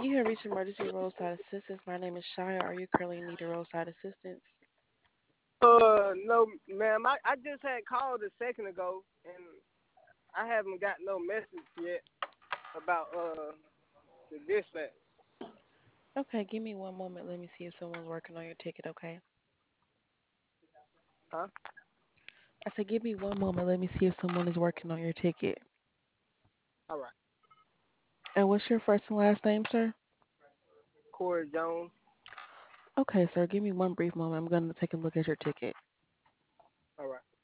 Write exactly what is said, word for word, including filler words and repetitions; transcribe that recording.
You have reached emergency roadside assistance. My name is Shia. Are you currently in need of roadside assistance? Uh, no, ma'am. I, I just had called a second ago, and I haven't got no message yet about uh the dispatch. Okay, give me one moment. Let me see if someone's working on your ticket, okay? Huh? I said, give me one moment. Let me see if someone is working on your ticket. All right. And what's your first and last name, sir? Corey Jones. Okay, sir, give me one brief moment. I'm going to take a look at your ticket. All right.